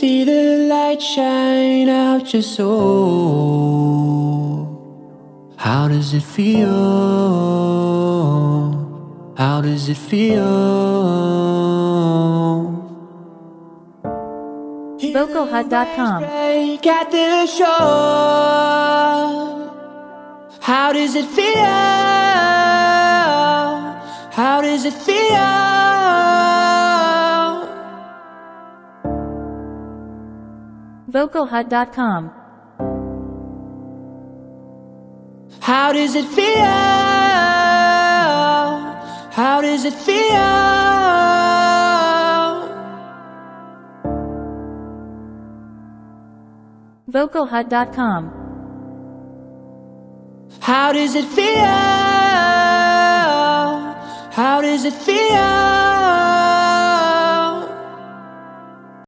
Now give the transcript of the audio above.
see the light shine out your soul. How does it feel? How does it feel? Vocalhut.com. Break at the shore. How does it feel? How does it feel? Vocalhut.com. How does it feel? How does it feel? Vocalhut.com. How does it feel? How does it feel?